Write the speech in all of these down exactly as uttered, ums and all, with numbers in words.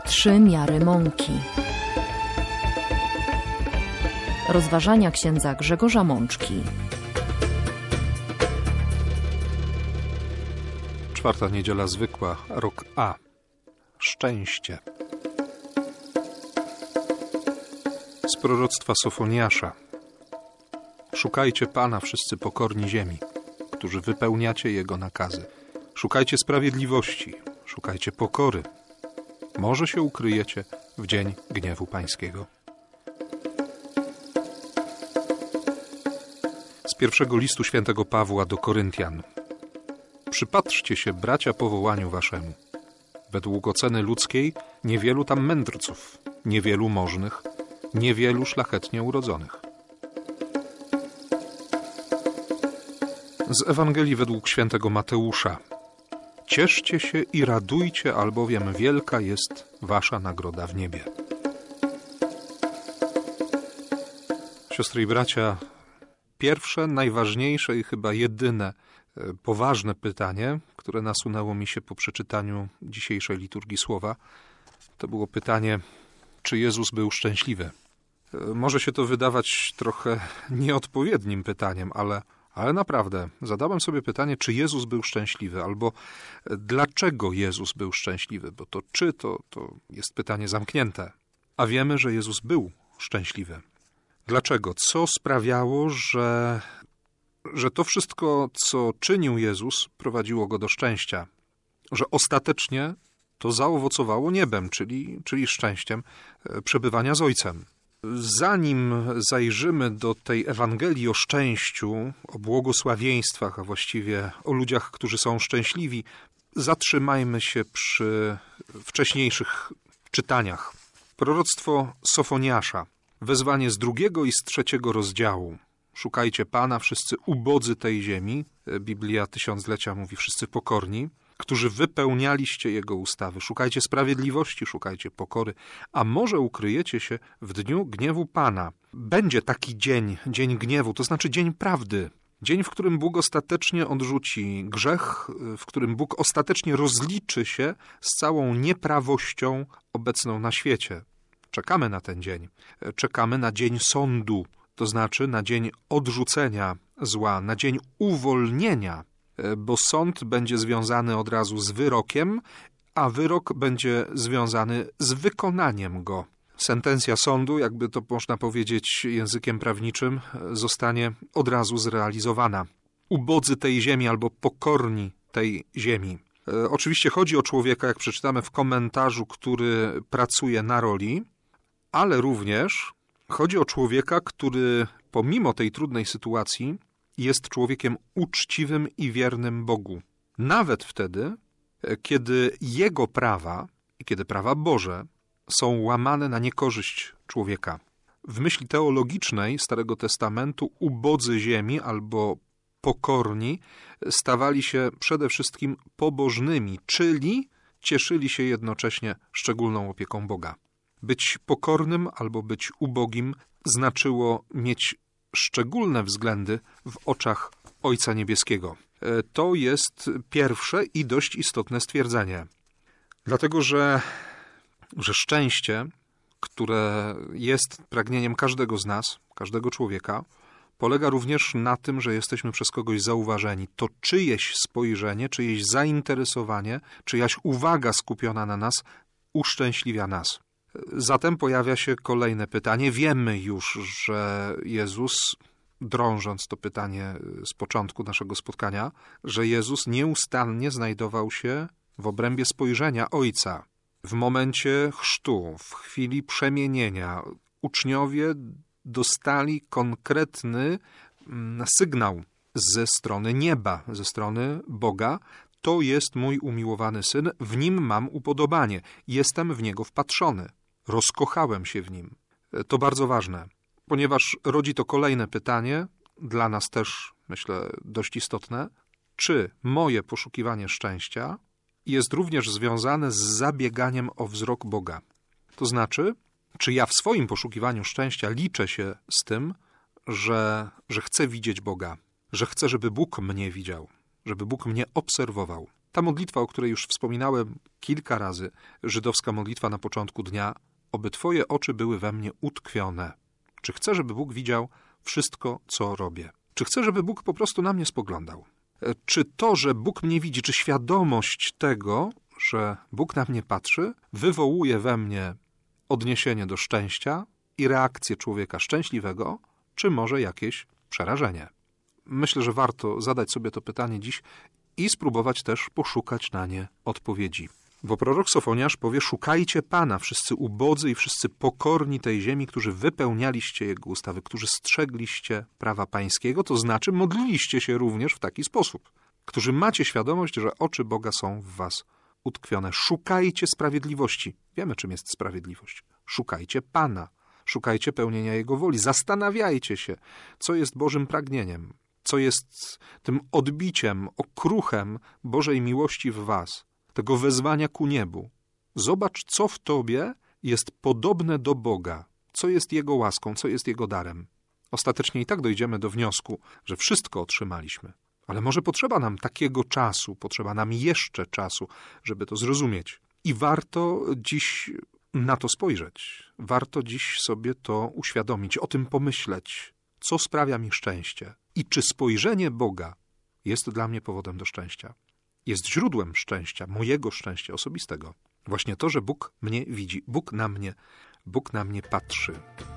Trzy miary mąki. Rozważania księdza Grzegorza Mączki. Czwarta niedziela zwykła, rok A. Szczęście. Z proroctwa Sofoniasza. Szukajcie Pana, wszyscy pokorni ziemi, którzy wypełniacie Jego nakazy. Szukajcie sprawiedliwości, szukajcie pokory. Może się ukryjecie w dzień gniewu Pańskiego. Z pierwszego listu świętego Pawła do Koryntian. Przypatrzcie się, bracia, powołaniu waszemu. Według oceny ludzkiej niewielu tam mędrców, niewielu możnych, niewielu szlachetnie urodzonych. Z Ewangelii według świętego Mateusza. Cieszcie się i radujcie, albowiem wielka jest wasza nagroda w niebie. Siostry i bracia, pierwsze, najważniejsze i chyba jedyne poważne pytanie, które nasunęło mi się po przeczytaniu dzisiejszej liturgii słowa, to było pytanie, czy Jezus był szczęśliwy? Może się to wydawać trochę nieodpowiednim pytaniem, ale, ale naprawdę zadałem sobie pytanie, czy Jezus był szczęśliwy, albo dlaczego Jezus był szczęśliwy, bo to czy to, to jest pytanie zamknięte, a wiemy, że Jezus był szczęśliwy. Dlaczego? Co sprawiało, że że to wszystko, co czynił Jezus, prowadziło Go do szczęścia, że ostatecznie to zaowocowało niebem, czyli, czyli szczęściem przebywania z Ojcem. Zanim zajrzymy do tej Ewangelii o szczęściu, o błogosławieństwach, a właściwie o ludziach, którzy są szczęśliwi, zatrzymajmy się przy wcześniejszych czytaniach. Proroctwo Sofoniasza, wezwanie z drugiego i z trzeciego rozdziału. Szukajcie Pana, wszyscy ubodzy tej ziemi, Biblia Tysiąclecia mówi, wszyscy pokorni, którzy wypełnialiście Jego ustawy. Szukajcie sprawiedliwości, szukajcie pokory, a może ukryjecie się w dniu gniewu Pana. Będzie taki dzień, dzień gniewu, to znaczy dzień prawdy. Dzień, w którym Bóg ostatecznie odrzuci grzech, w którym Bóg ostatecznie rozliczy się z całą nieprawością obecną na świecie. Czekamy na ten dzień. Czekamy na dzień sądu. To znaczy na dzień odrzucenia zła, na dzień uwolnienia, bo sąd będzie związany od razu z wyrokiem, a wyrok będzie związany z wykonaniem go. Sentencja sądu, jakby to można powiedzieć językiem prawniczym, zostanie od razu zrealizowana. Ubodzy tej ziemi albo pokorni tej ziemi. Oczywiście chodzi o człowieka, jak przeczytamy w komentarzu, który pracuje na roli, ale również chodzi o człowieka, który pomimo tej trudnej sytuacji jest człowiekiem uczciwym i wiernym Bogu. Nawet wtedy, kiedy jego prawa i kiedy prawa Boże są łamane na niekorzyść człowieka. W myśli teologicznej Starego Testamentu ubodzy ziemi albo pokorni stawali się przede wszystkim pobożnymi, czyli cieszyli się jednocześnie szczególną opieką Boga. Być pokornym albo być ubogim znaczyło mieć szczególne względy w oczach Ojca Niebieskiego. To jest pierwsze i dość istotne stwierdzenie. Dlatego, że, że szczęście, które jest pragnieniem każdego z nas, każdego człowieka, polega również na tym, że jesteśmy przez kogoś zauważeni. To czyjeś spojrzenie, czyjeś zainteresowanie, czyjaś uwaga skupiona na nas uszczęśliwia nas. Zatem pojawia się kolejne pytanie. Wiemy już, że Jezus, drążąc to pytanie z początku naszego spotkania, że Jezus nieustannie znajdował się w obrębie spojrzenia Ojca. W momencie chrztu, w chwili przemienienia, uczniowie dostali konkretny sygnał ze strony nieba, ze strony Boga. To jest mój umiłowany Syn, w Nim mam upodobanie, jestem w Niego wpatrzony. Rozkochałem się w Nim. To bardzo ważne, ponieważ rodzi to kolejne pytanie, dla nas też, myślę, dość istotne. Czy moje poszukiwanie szczęścia jest również związane z zabieganiem o wzrok Boga? To znaczy, czy ja w swoim poszukiwaniu szczęścia liczę się z tym, że, że chcę widzieć Boga, że chcę, żeby Bóg mnie widział, żeby Bóg mnie obserwował. Ta modlitwa, o której już wspominałem kilka razy, żydowska modlitwa na początku dnia, oby Twoje oczy były we mnie utkwione. Czy chcę, żeby Bóg widział wszystko, co robię? Czy chcę, żeby Bóg po prostu na mnie spoglądał? Czy to, że Bóg mnie widzi, czy świadomość tego, że Bóg na mnie patrzy, wywołuje we mnie odniesienie do szczęścia i reakcję człowieka szczęśliwego, czy może jakieś przerażenie? Myślę, że warto zadać sobie to pytanie dziś i spróbować też poszukać na nie odpowiedzi. Bo prorok Sofoniasz powie: szukajcie Pana, wszyscy ubodzy i wszyscy pokorni tej ziemi, którzy wypełnialiście Jego ustawy, którzy strzegliście prawa Pańskiego, to znaczy modliliście się również w taki sposób, którzy macie świadomość, że oczy Boga są w was utkwione. Szukajcie sprawiedliwości. Wiemy, czym jest sprawiedliwość. Szukajcie Pana, szukajcie pełnienia Jego woli, zastanawiajcie się, co jest Bożym pragnieniem, co jest tym odbiciem, okruchem Bożej miłości w was, tego wezwania ku niebu. Zobacz, co w tobie jest podobne do Boga, co jest Jego łaską, co jest Jego darem. Ostatecznie i tak dojdziemy do wniosku, że wszystko otrzymaliśmy. Ale może potrzeba nam takiego czasu, potrzeba nam jeszcze czasu, żeby to zrozumieć. I warto dziś na to spojrzeć. Warto dziś sobie to uświadomić, o tym pomyśleć, co sprawia mi szczęście. I czy spojrzenie Boga jest dla mnie powodem do szczęścia? Jest źródłem szczęścia, mojego szczęścia osobistego. Właśnie to, że Bóg mnie widzi, Bóg na mnie, Bóg na mnie patrzy.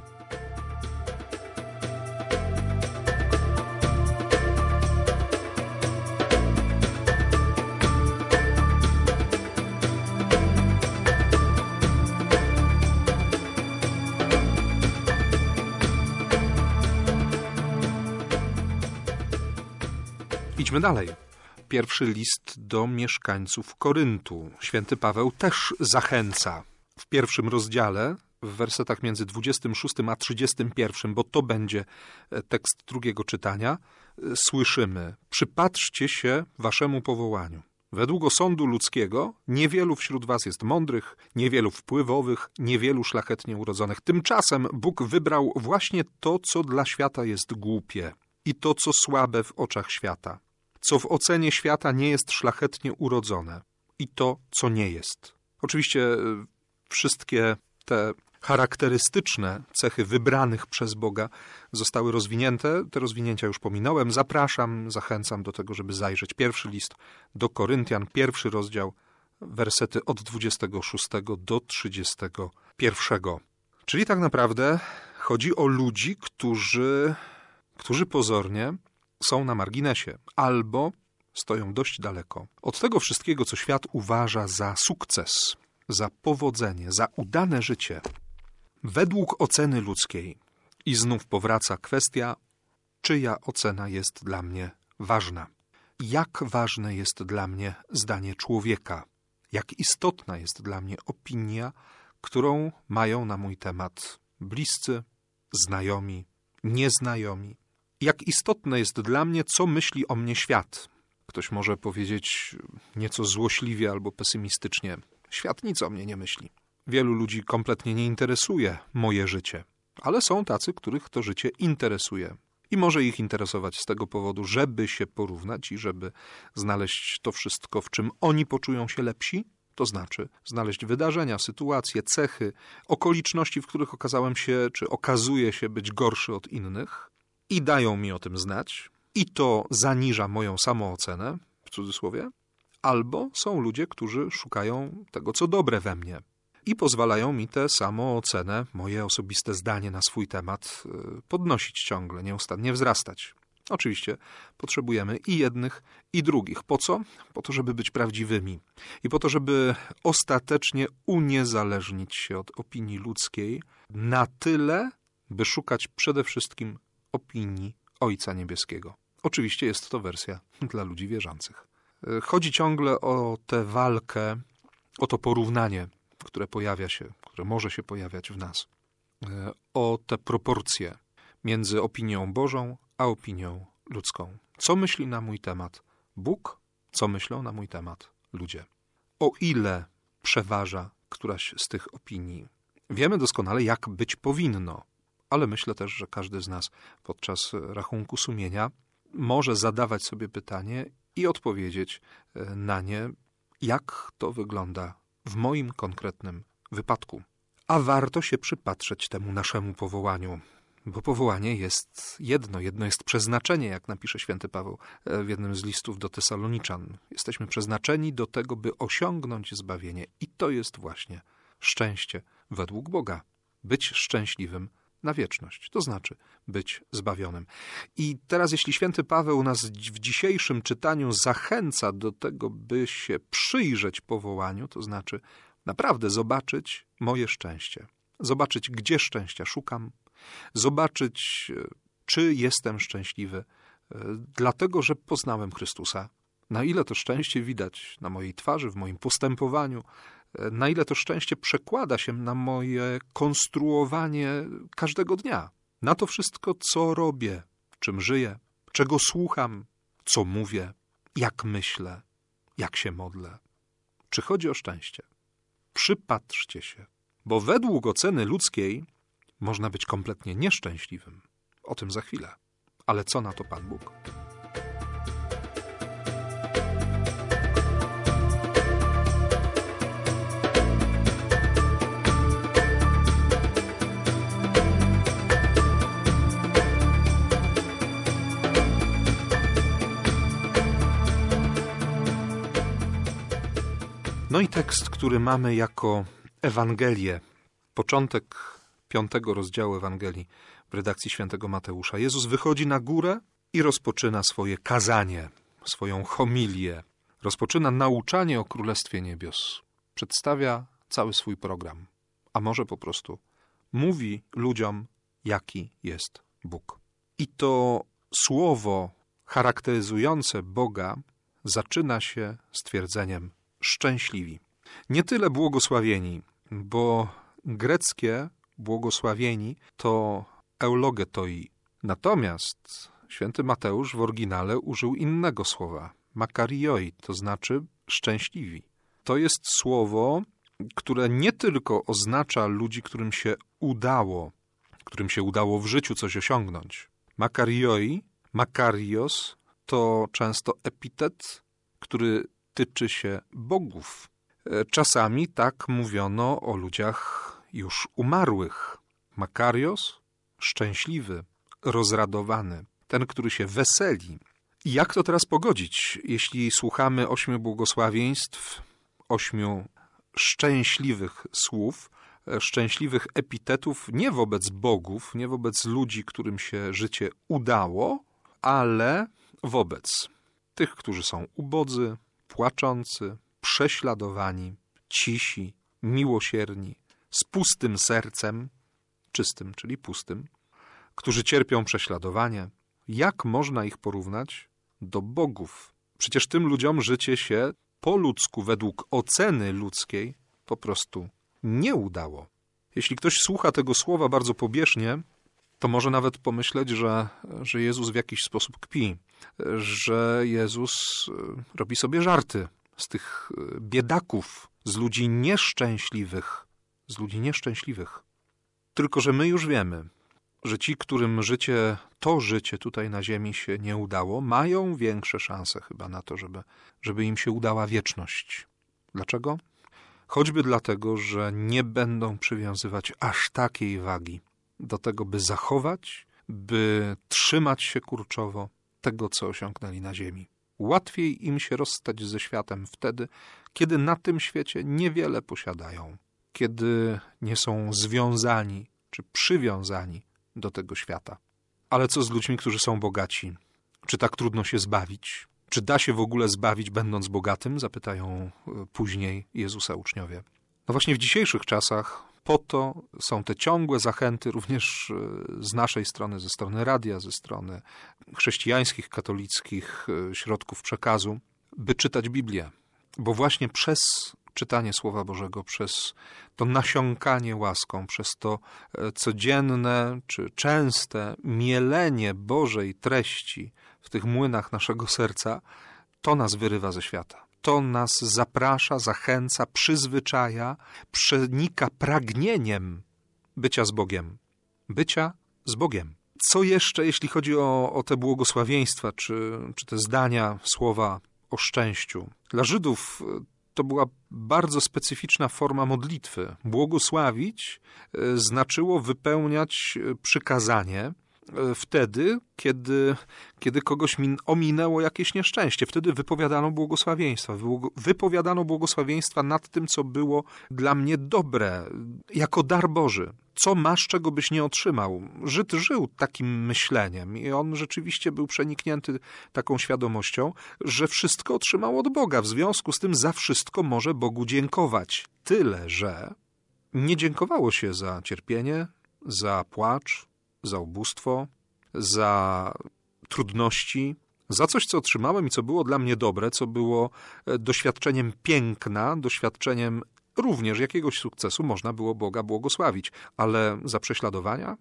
Idźmy dalej. Pierwszy list do mieszkańców Koryntu. Święty Paweł też zachęca w pierwszym rozdziale, w wersetach między dwudziestym szóstym a trzydziestym pierwszym, bo to będzie tekst drugiego czytania, słyszymy: przypatrzcie się waszemu powołaniu. Według osądu ludzkiego niewielu wśród was jest mądrych, niewielu wpływowych, niewielu szlachetnie urodzonych. Tymczasem Bóg wybrał właśnie to, co dla świata jest głupie i to, co słabe w oczach świata, co w ocenie świata nie jest szlachetnie urodzone i to, co nie jest. Oczywiście wszystkie te charakterystyczne cechy wybranych przez Boga zostały rozwinięte. Te rozwinięcia już pominąłem. Zapraszam, zachęcam do tego, żeby zajrzeć. Pierwszy list do Koryntian, pierwszy rozdział, wersety od dwudziestego szóstego do trzydziestego pierwszego. Czyli tak naprawdę chodzi o ludzi, którzy, którzy pozornie są na marginesie albo stoją dość daleko od tego wszystkiego, co świat uważa za sukces, za powodzenie, za udane życie. Według oceny ludzkiej. I znów powraca kwestia, czyja ocena jest dla mnie ważna. Jak ważne jest dla mnie zdanie człowieka. Jak istotna jest dla mnie opinia, którą mają na mój temat bliscy, znajomi, nieznajomi. Jak istotne jest dla mnie, co myśli o mnie świat. Ktoś może powiedzieć nieco złośliwie albo pesymistycznie: świat nic o mnie nie myśli. Wielu ludzi kompletnie nie interesuje moje życie, ale są tacy, których to życie interesuje. I może ich interesować z tego powodu, żeby się porównać i żeby znaleźć to wszystko, w czym oni poczują się lepsi, to znaczy znaleźć wydarzenia, sytuacje, cechy, okoliczności, w których okazałem się, czy okazuję się być gorszy od innych i dają mi o tym znać i to zaniża moją samoocenę, w cudzysłowie, albo są ludzie, którzy szukają tego, co dobre we mnie i pozwalają mi tę samoocenę, moje osobiste zdanie na swój temat podnosić ciągle, nieustannie wzrastać. Oczywiście potrzebujemy i jednych, i drugich. Po co? Po to, żeby być prawdziwymi i po to, żeby ostatecznie uniezależnić się od opinii ludzkiej na tyle, by szukać przede wszystkim opinii Ojca Niebieskiego. Oczywiście jest to wersja dla ludzi wierzących. Chodzi ciągle o tę walkę, o to porównanie, które pojawia się, które może się pojawiać w nas, o te proporcje między opinią Bożą a opinią ludzką. Co myśli na mój temat Bóg, co myślą na mój temat ludzie. O ile przeważa któraś z tych opinii. Wiemy doskonale, jak być powinno, ale myślę też, że każdy z nas podczas rachunku sumienia może zadawać sobie pytanie, i odpowiedzieć na nie, jak to wygląda w moim konkretnym wypadku. A warto się przypatrzeć temu naszemu powołaniu, bo powołanie jest jedno, jedno jest przeznaczenie, jak napisze święty Paweł w jednym z listów do Tesaloniczan. Jesteśmy przeznaczeni do tego, by osiągnąć zbawienie i to jest właśnie szczęście według Boga. Być szczęśliwym na wieczność, to znaczy być zbawionym. I teraz jeśli święty Paweł nas w dzisiejszym czytaniu zachęca do tego, by się przyjrzeć powołaniu, to znaczy naprawdę zobaczyć moje szczęście, zobaczyć, gdzie szczęścia szukam, zobaczyć, czy jestem szczęśliwy, dlatego, że poznałem Chrystusa. Na ile to szczęście widać na mojej twarzy, w moim postępowaniu, na ile to szczęście przekłada się na moje konstruowanie każdego dnia. Na to wszystko, co robię, czym żyję, czego słucham, co mówię, jak myślę, jak się modlę. Czy chodzi o szczęście? Przypatrzcie się, bo według oceny ludzkiej można być kompletnie nieszczęśliwym. O tym za chwilę. Ale co na to Pan Bóg? No i tekst, który mamy jako Ewangelię, początek piątego rozdziału Ewangelii w redakcji świętego Mateusza. Jezus wychodzi na górę i rozpoczyna swoje kazanie, swoją homilię. Rozpoczyna nauczanie o Królestwie Niebios. Przedstawia cały swój program. A może po prostu mówi ludziom, jaki jest Bóg. I to słowo charakteryzujące Boga zaczyna się stwierdzeniem szczęśliwi. Nie tyle błogosławieni, bo greckie błogosławieni to eulogetoi. Natomiast święty Mateusz w oryginale użył innego słowa, makarioi, to znaczy szczęśliwi. To jest słowo, które nie tylko oznacza ludzi, którym się udało, którym się udało w życiu coś osiągnąć. Makarioi, makarios, to często epitet, który tyczy się bogów. Czasami tak mówiono o ludziach już umarłych. Makarios, szczęśliwy, rozradowany, ten, który się weseli. I jak to teraz pogodzić, jeśli słuchamy ośmiu błogosławieństw, ośmiu szczęśliwych słów, szczęśliwych epitetów nie wobec bogów, nie wobec ludzi, którym się życie udało, ale wobec tych, którzy są ubodzy, płaczący, prześladowani, cisi, miłosierni, z pustym sercem, czystym, czyli pustym, którzy cierpią prześladowanie. Jak można ich porównać do bogów? Przecież tym ludziom życie się po ludzku, według oceny ludzkiej, po prostu nie udało. Jeśli ktoś słucha tego słowa bardzo pobieżnie, to może nawet pomyśleć, że, że Jezus w jakiś sposób kpi, że Jezus robi sobie żarty z tych biedaków, z ludzi nieszczęśliwych, z ludzi nieszczęśliwych. Tylko że my już wiemy, że ci, którym życie, to życie tutaj na ziemi się nie udało, mają większe szanse chyba na to, żeby, żeby im się udała wieczność. Dlaczego? Choćby dlatego, że nie będą przywiązywać aż takiej wagi do tego, by zachować, by trzymać się kurczowo tego, co osiągnęli na ziemi. Łatwiej im się rozstać ze światem wtedy, kiedy na tym świecie niewiele posiadają, kiedy nie są związani czy przywiązani do tego świata. Ale co z ludźmi, którzy są bogaci? Czy tak trudno się zbawić? Czy da się w ogóle zbawić, będąc bogatym? Zapytają później Jezusa uczniowie. No właśnie w dzisiejszych czasach po to są te ciągłe zachęty również z naszej strony, ze strony radia, ze strony chrześcijańskich, katolickich środków przekazu, by czytać Biblię. Bo właśnie przez czytanie Słowa Bożego, przez to nasiąkanie łaską, przez to codzienne czy częste mielenie Bożej treści w tych młynach naszego serca, to nas wyrywa ze świata. To nas zaprasza, zachęca, przyzwyczaja, przenika pragnieniem bycia z Bogiem. Bycia z Bogiem. Co jeszcze, jeśli chodzi o, o te błogosławieństwa, czy, czy te zdania, słowa o szczęściu? Dla Żydów to była bardzo specyficzna forma modlitwy. Błogosławić znaczyło wypełniać przykazanie wtedy, kiedy, kiedy kogoś min, ominęło jakieś nieszczęście. Wtedy wypowiadano błogosławieństwa. Wypowiadano błogosławieństwa nad tym, co było dla mnie dobre, jako dar Boży. Co masz, czego byś nie otrzymał? Żyd żył takim myśleniem i on rzeczywiście był przeniknięty taką świadomością, że wszystko otrzymał od Boga. W związku z tym za wszystko może Bogu dziękować. Tyle, że nie dziękowało się za cierpienie, za płacz, za ubóstwo, za trudności, za coś, co otrzymałem i co było dla mnie dobre, co było doświadczeniem piękna, doświadczeniem również jakiegoś sukcesu, można było Boga błogosławić, ale za prześladowania,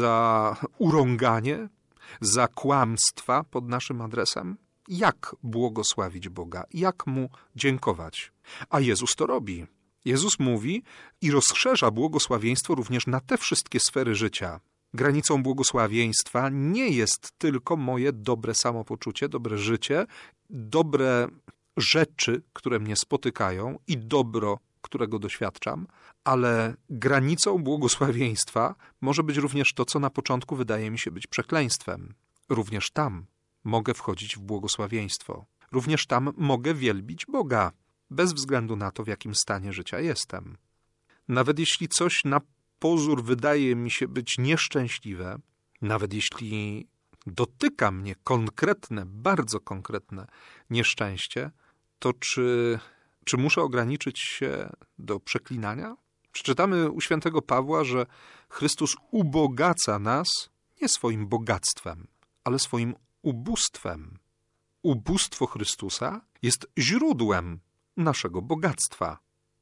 za urąganie, za kłamstwa pod naszym adresem, jak błogosławić Boga, jak Mu dziękować? A Jezus to robi. Jezus mówi i rozszerza błogosławieństwo również na te wszystkie sfery życia. Granicą błogosławieństwa nie jest tylko moje dobre samopoczucie, dobre życie, dobre rzeczy, które mnie spotykają i dobro, którego doświadczam, ale granicą błogosławieństwa może być również to, co na początku wydaje mi się być przekleństwem. Również tam mogę wchodzić w błogosławieństwo. Również tam mogę wielbić Boga, bez względu na to, w jakim stanie życia jestem. Nawet jeśli coś na pozór wydaje mi się być nieszczęśliwe, nawet jeśli dotyka mnie konkretne, bardzo konkretne nieszczęście, to czy, czy muszę ograniczyć się do przeklinania? Przeczytamy u świętego Pawła, że Chrystus ubogaca nas nie swoim bogactwem, ale swoim ubóstwem. Ubóstwo Chrystusa jest źródłem naszego bogactwa.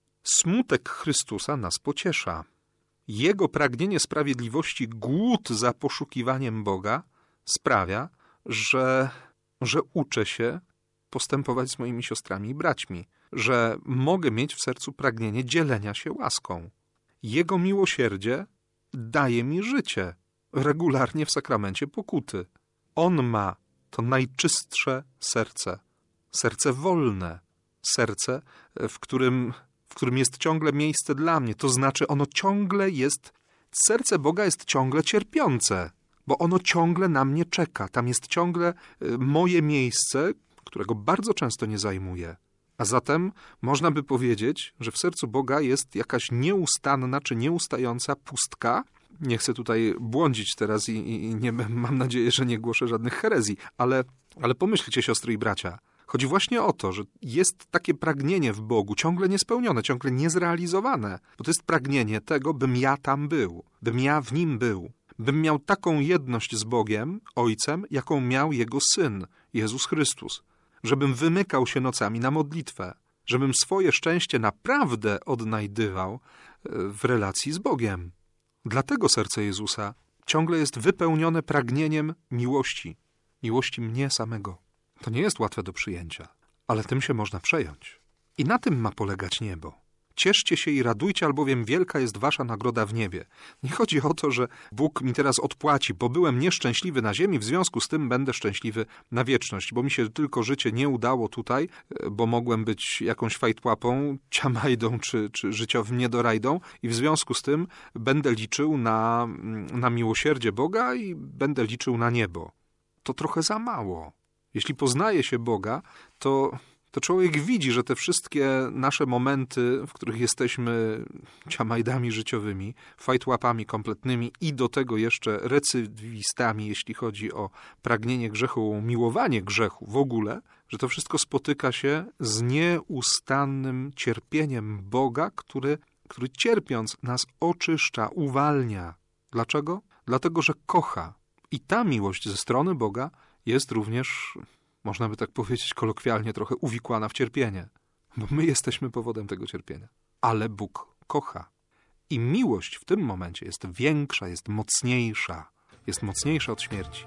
Smutek Chrystusa nas pociesza. Jego pragnienie sprawiedliwości, głód za poszukiwaniem Boga sprawia, że, że uczę się postępować z moimi siostrami i braćmi, że mogę mieć w sercu pragnienie dzielenia się łaską. Jego miłosierdzie daje mi życie regularnie w sakramencie pokuty. On ma to najczystsze serce, serce wolne, serce, w którym, w którym jest ciągle miejsce dla mnie. To znaczy ono ciągle jest, serce Boga jest ciągle cierpiące, bo ono ciągle na mnie czeka. Tam jest ciągle moje miejsce, którego bardzo często nie zajmuję. A zatem można by powiedzieć, że w sercu Boga jest jakaś nieustanna czy nieustająca pustka. Nie chcę tutaj błądzić teraz i, i, i nie, mam nadzieję, że nie głoszę żadnych herezji, ale, ale pomyślcie, siostry i bracia. Chodzi właśnie o to, że jest takie pragnienie w Bogu, ciągle niespełnione, ciągle niezrealizowane. Bo to jest pragnienie tego, bym ja tam był, bym ja w Nim był. Bym miał taką jedność z Bogiem, Ojcem, jaką miał Jego Syn, Jezus Chrystus. Żebym wymykał się nocami na modlitwę. Żebym swoje szczęście naprawdę odnajdywał w relacji z Bogiem. Dlatego serce Jezusa ciągle jest wypełnione pragnieniem miłości. Miłości mnie samego. To nie jest łatwe do przyjęcia, ale tym się można przejąć. I na tym ma polegać niebo. Cieszcie się i radujcie, albowiem wielka jest wasza nagroda w niebie. Nie chodzi o to, że Bóg mi teraz odpłaci, bo byłem nieszczęśliwy na ziemi, w związku z tym będę szczęśliwy na wieczność, bo mi się tylko życie nie udało tutaj, bo mogłem być jakąś fajtłapą, ciamajdą czy, czy życiowym niedorajdą i w związku z tym będę liczył na, na miłosierdzie Boga i będę liczył na niebo. To trochę za mało. Jeśli poznaje się Boga, to... to człowiek widzi, że te wszystkie nasze momenty, w których jesteśmy ciamajdami życiowymi, fajtłapami kompletnymi i do tego jeszcze recydywistami, jeśli chodzi o pragnienie grzechu, o miłowanie grzechu w ogóle, że to wszystko spotyka się z nieustannym cierpieniem Boga, który, który cierpiąc nas oczyszcza, uwalnia. Dlaczego? Dlatego, że kocha. I ta miłość ze strony Boga jest również... można by tak powiedzieć kolokwialnie, trochę uwikłana w cierpienie, bo my jesteśmy powodem tego cierpienia. Ale Bóg kocha. I miłość w tym momencie jest większa, jest mocniejsza, jest mocniejsza od śmierci.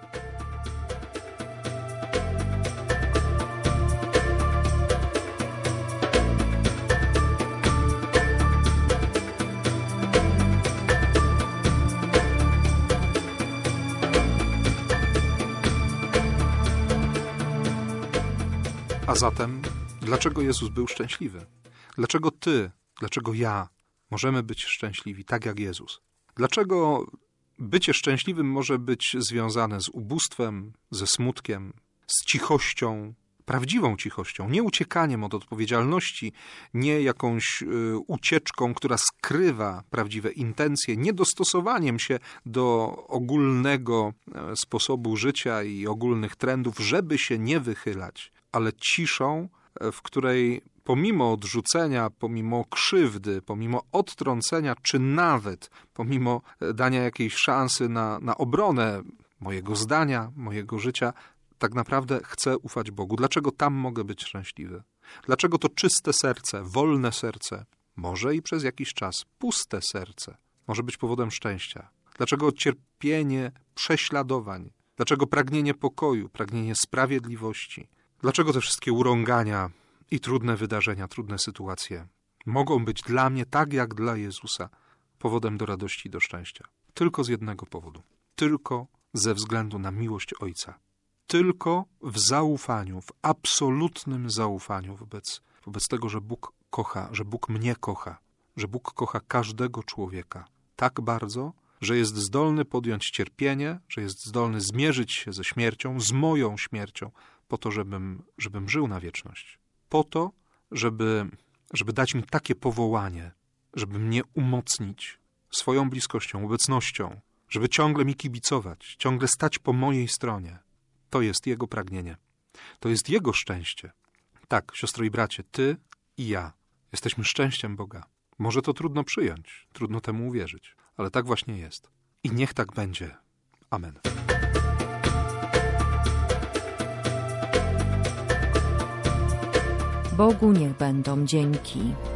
A zatem, dlaczego Jezus był szczęśliwy? Dlaczego ty, dlaczego ja możemy być szczęśliwi tak jak Jezus? Dlaczego bycie szczęśliwym może być związane z ubóstwem, ze smutkiem, z cichością, prawdziwą cichością, nie uciekaniem od odpowiedzialności, nie jakąś y, ucieczką, która skrywa prawdziwe intencje, nie dostosowaniem się do ogólnego e, sposobu życia i ogólnych trendów, żeby się nie wychylać, ale ciszą, e, w której pomimo odrzucenia, pomimo krzywdy, pomimo odtrącenia, czy nawet pomimo dania jakiejś szansy na, na obronę mojego zdania, mojego życia, tak naprawdę chcę ufać Bogu. Dlaczego tam mogę być szczęśliwy? Dlaczego to czyste serce, wolne serce, może i przez jakiś czas puste serce, może być powodem szczęścia? Dlaczego cierpienie prześladowań? Dlaczego pragnienie pokoju, pragnienie sprawiedliwości? Dlaczego te wszystkie urągania i trudne wydarzenia, trudne sytuacje mogą być dla mnie, tak jak dla Jezusa, powodem do radości i do szczęścia? Tylko z jednego powodu. Tylko ze względu na miłość Ojca. Tylko w zaufaniu, w absolutnym zaufaniu wobec, wobec tego, że Bóg kocha, że Bóg mnie kocha, że Bóg kocha każdego człowieka tak bardzo, że jest zdolny podjąć cierpienie, że jest zdolny zmierzyć się ze śmiercią, z moją śmiercią, po to, żebym, żebym żył na wieczność. Po to, żeby, żeby dać mi takie powołanie, żeby mnie umocnić swoją bliskością, obecnością, żeby ciągle mi kibicować, ciągle stać po mojej stronie. To jest Jego pragnienie. To jest Jego szczęście. Tak, siostro i bracie, ty i ja jesteśmy szczęściem Boga. Może to trudno przyjąć, trudno temu uwierzyć, ale tak właśnie jest. I niech tak będzie. Amen. Bogu niech będą dzięki.